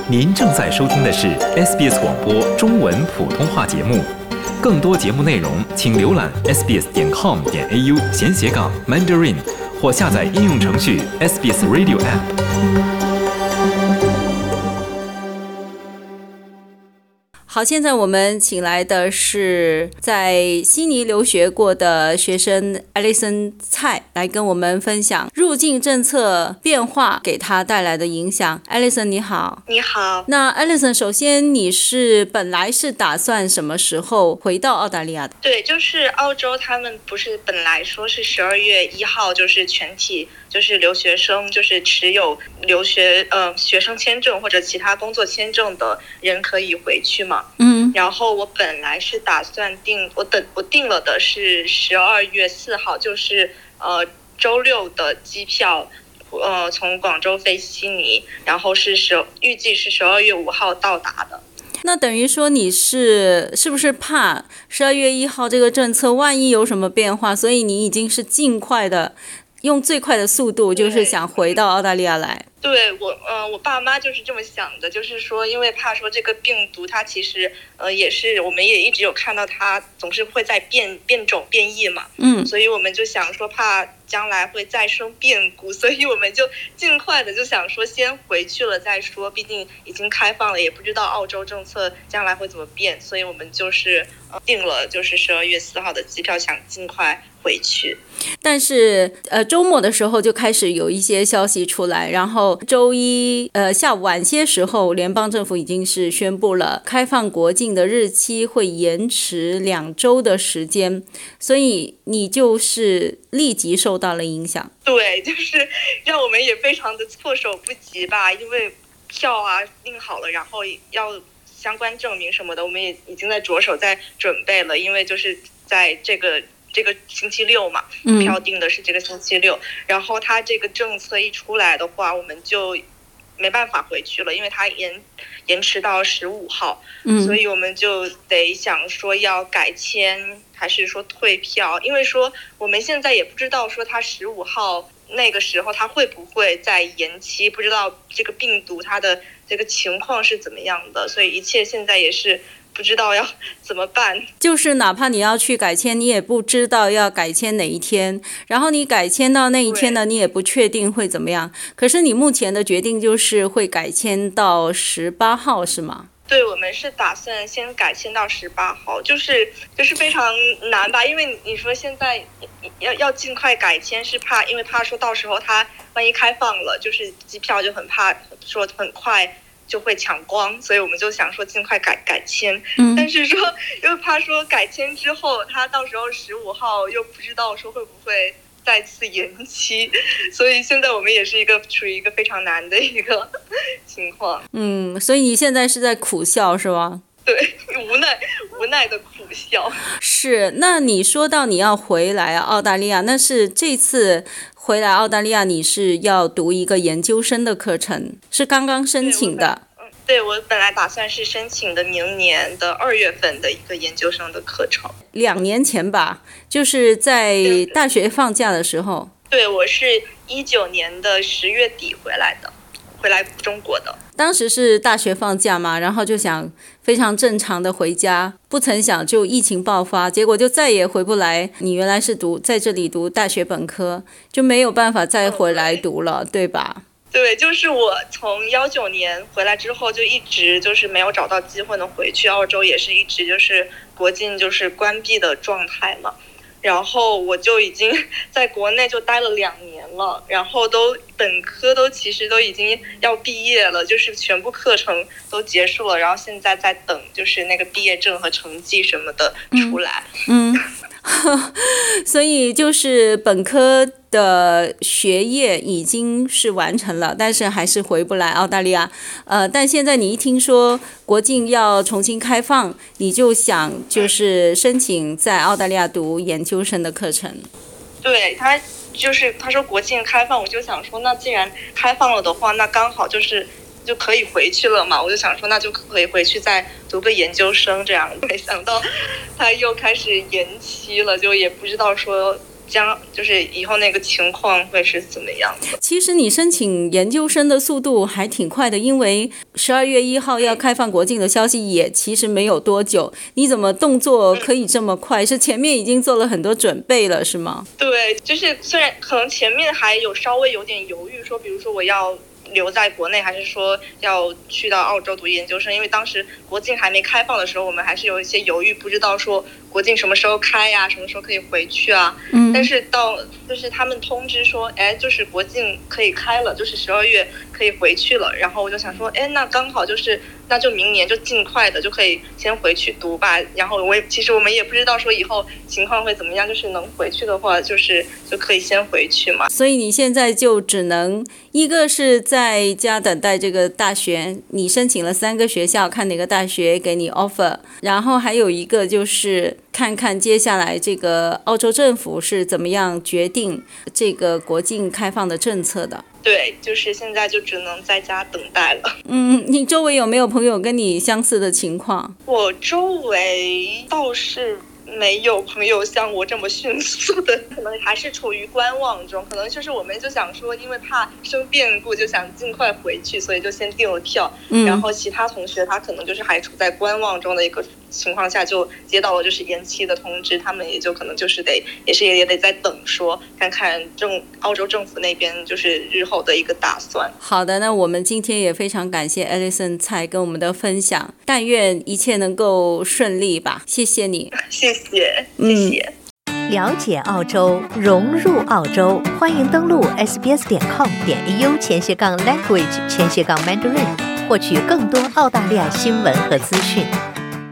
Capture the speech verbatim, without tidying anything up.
您正在收听的是 S B S 广播中文普通话节目，更多节目内容请浏览 s b s 点 com 点 a u 闲斜杠 Mandarin 或下载应用程序 S B S Radio App。 好，现在我们请来的是在悉尼留学过的学生 Alison 蔡来跟我们分享入境政策变化给他带来的影响。 Alison 你好。 你好。 那 Alison 首先你是本来是打算什么时候回到澳大利亚的？ 对，就是澳洲他们不是本来说是十二月一号就是全体就是留学生就是持有留学呃学生签证或者其他工作签证的人可以回去嘛。 嗯， 然后我本来是打算定我等我定了的是十二月四号，就是呃周六的机票，呃从广州飞悉尼，然后是十预计是十二月五号到达的。 那等于说你是是不是怕十二月一号这个政策万一有什么变化，所以你已经是尽快的用最快的速度就是想回到澳大利亚来？ 对，我呃我爸妈就是这么想的，就是说因为怕说这个病毒它其实呃也是我们也一直有看到它总是会在变变种变异嘛。 嗯， 所以我们就想说怕将来会再生变故，所以我们就尽快的就想说先回去了再说，毕竟已经开放了，也不知道澳洲政策将来会怎么变，所以我们就是呃定了就是十二月四号的机票，想尽快回去。 但是呃周末的时候就开始有一些消息出来，然后周一呃下午晚些时候联邦政府已经是宣布了开放国境的日期会延迟两周的时间，所以你就是立即受到了影响。 对，就是让我们也非常的措手不及吧，因为票啊订好了，然后要相关证明什么的我们也已经在着手在准备了，因为就是在这个这个星期六嘛，票定的是这个星期六、嗯、然后他这个政策一出来的话我们就没办法回去了，因为他延延迟到十五号、嗯、所以我们就得想说要改签还是说退票，因为说我们现在也不知道说他十五号那个时候他会不会再延期，不知道这个病毒它的这个情况是怎么样的，所以一切现在也是不知道要怎么办。 就是哪怕你要去改签，你也不知道要改签哪一天，然后你改签到那一天呢，你也不确定会怎么样。可是你目前的决定就是会改签到十八号是吗？ 对，我们是打算先改签到十八号，就是就是非常难吧，因为你说现在要要尽快改签是怕，因为怕说到时候它万一开放了，就是机票就很怕说很快就会抢光，所以我们就想说尽快改改签、嗯、但是说又怕说改签之后他到时候十五号又不知道说会不会再次延期，所以现在我们也是一个处于一个非常难的一个情况。 嗯，所以你现在是在苦笑是吧？ 对，无奈无奈的苦笑。 是，那你说到你要回来澳大利亚，那是这次回来澳大利亚你是要读一个研究生的课程，是刚刚申请的？ 对，我本来打算是申请的明年的二月份的一个研究生的课程。 两年前吧，就是在大学放假的时候。 对，我是一九年的十月底回来的，回来中国的。 当时是大学放假嘛，然后就想非常正常的回家，不曾想就疫情爆发，结果就再也回不来。你原来是读在这里读大学本科，就没有办法再回来读了，对, 对吧？ 对，就是我从幺九年回来之后就一直就是没有找到机会能回去，澳洲也是一直就是国境就是关闭的状态嘛，然后我就已经在国内就待了两年了，然后都本科都其实都已经要毕业了，就是全部课程都结束了，然后现在在等就是那个毕业证和成绩什么的出来。 嗯, 嗯所以就是本科的学业已经是完成了，但是还是回不来澳大利亚。呃，但现在你一听说国境要重新开放，你就想就是申请在澳大利亚读研究生的课程。 对，他就是他说国境开放，我就想说那既然开放了的话，那刚好就是就可以回去了嘛，我就想说那就可以回去再读个研究生这样。没想到他又开始延期了，就也不知道说将就是以后那个情况会是怎么样的。 其实你申请研究生的速度还挺快的，因为十二月一号要开放国境的消息也其实没有多久，你怎么动作可以这么快？是前面已经做了很多准备了是吗？ 对，就是虽然可能前面还有稍微有点犹豫，说比如说我要留在国内还是说要去到澳洲读研究生，因为当时国境还没开放的时候，我们还是有一些犹豫，不知道说国境什么时候开呀，什么时候可以回去啊。嗯，但是到就是他们通知说，哎，就是国境可以开了，就是十二月可以回去了。然后我就想说，哎，那刚好就是那就明年就尽快的就可以先回去读吧。然后我也其实我们也不知道说以后情况会怎么样，就是能回去的话，就是就可以先回去嘛。 所以你现在就只能一个是在家等待这个大学，你申请了三个学校，看哪个大学给你 offer， 然后还有一个就是看看接下来这个澳洲政府是怎么样决定这个国境开放的政策的。 对，就是现在就只能在家等待了。 嗯，你周围有没有朋友跟你相似的情况？ 我周围倒是没有朋友像我这么迅速的，可能还是处于观望中。可能就是我们就想说，因为怕生变故，就想尽快回去，所以就先订了票。嗯、然后其他同学他可能就是还处在观望中的一个情况下，就接到了就是延期的通知，他们也就可能就是得也是也得在等说，看看政澳洲政府那边就是日后的一个打算。 好的，那我们今天也非常感谢 Alison 蔡跟我们的分享，但愿一切能够顺利吧。谢谢你， 谢谢。谢谢。 嗯、了解澳洲，融入澳洲，欢迎登录 s b s 点 com 点 a u 前斜杠 language 前斜杠 mandarin， 获取更多澳大利亚新闻和资讯。